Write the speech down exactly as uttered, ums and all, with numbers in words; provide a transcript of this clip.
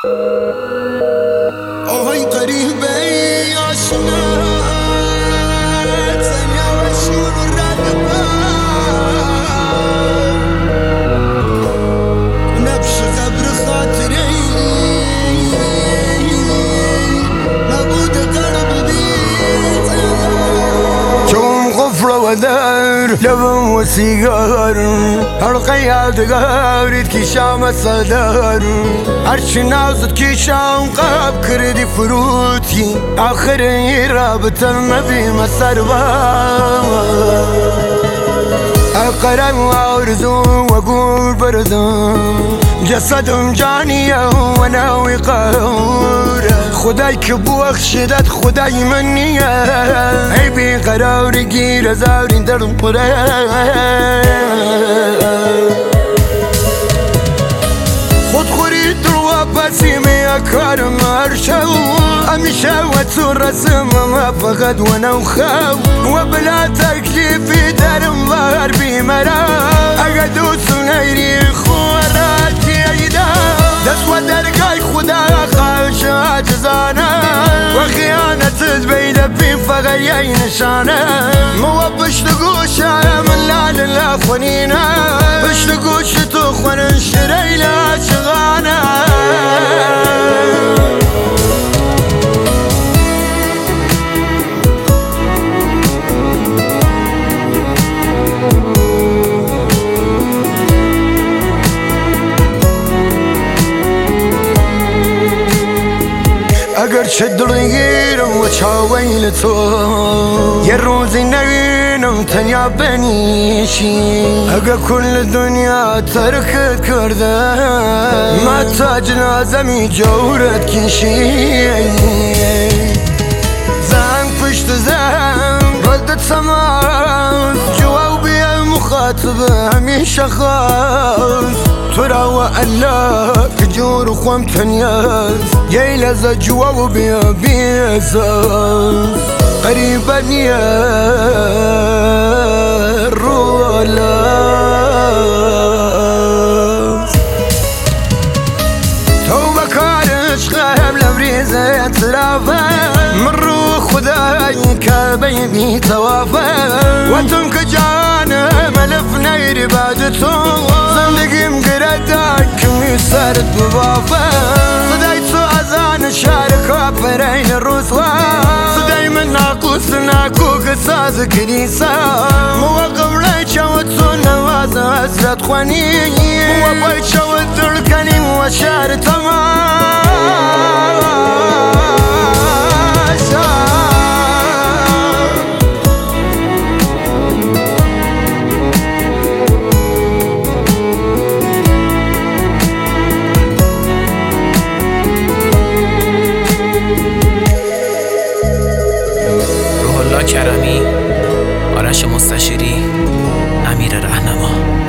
آهای قریبه آشنا ثانیه و شروع رد نبش قبر خاطری نبود قلب بيت شوم غفرة ودار لبن وسيجار هالقياد قارد كي شام الصدار عرش نازد كي شام قاب كردي فروتي آخر رابط النبي مسربا أقرب وأرزو وأقول بردو جسدهم جانية وناوي قهورة خداي كبوخ شدت خداي منية عيبي قراري قيرة زاري درم قرار خود خوري دروا بسيمي أكارم أرشو أمشا وتسور رسم ما فقد وانا وخاو وبلا تكليفي درم ظهر بمرا أقدو سنيري خواراتي أيدا دسوة درقاي خدا خاشا جزانا وخيانة زبيدة بين فغيي نشانا موبش لقوشا من لا لله خونينا بش لقوش تخون انشري لا شغانا اگر شد ريرم وشاويلتو يروزي نوينم تنيا بنيشي اگر كل الدنيا تركت كرده ما تاجنا زمي جورت كيشي زان فشت زان ردت سماس جواب بيا المخاطب هميشه خاص ترى وألا كجور خوام تنياز ييلز جواب بيا بيزاز قريبا يا رولاز توبة كارش غاب لبريزة تلافا مرو خداي كابيبي توافا وانتم كجانا ملفنا يربادتو زندگي مقردك ميسارت ببافا صدايتو أزان شاركا فرين الرسوا صداي من ناقوس ناكو قصاص كنيسة موقف ليشا وتسو نواز أسرت خواني موقف وتركني وشار تماشا کرمی، آرش مستشیری، امیر رهنما.